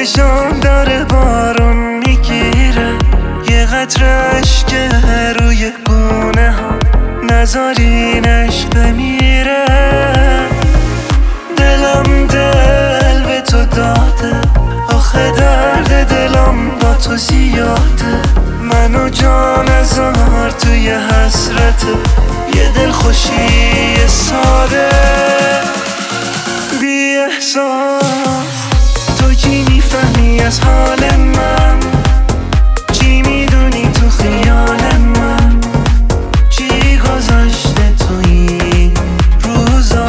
چشام داره بارون میگیره، یه قطره اشک روی گونه ها، نذارین عشق بمیره. دلم دل به تو داده، آخه درد دلم با تو زیاده. منو جان هزار توی حسرت، یه دل خوشی ساده بی احساس. تو چی میفهمی از حال من؟ چی میدونی تو خیال من؟ چی گذاشته تو این روزا؟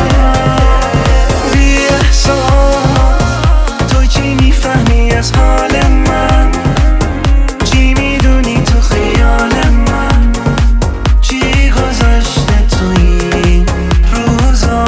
بی احساس. تو چی میفهمی از حال من؟ چی میدونی تو خیال من؟ چی گذاشته تو این روزا؟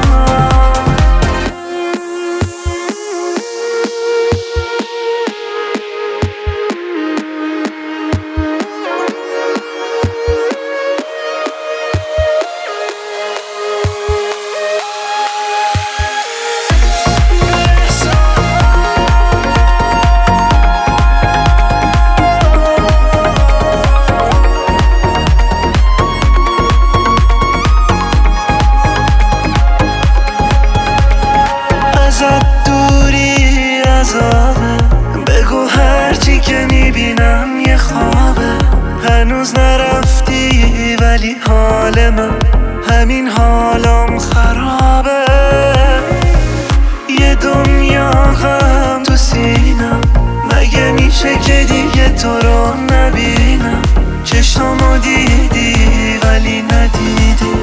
ازت دوری عذابه، بگو هرچی که میبینم یه خوابه. هنوز نرفتی ولی حال من، همین حالم خرابه. یه دنیا غم تو سینم، مگه میشه که دیگه تو رو نبینم؟ چشمامو دیدی ولی ندیدی،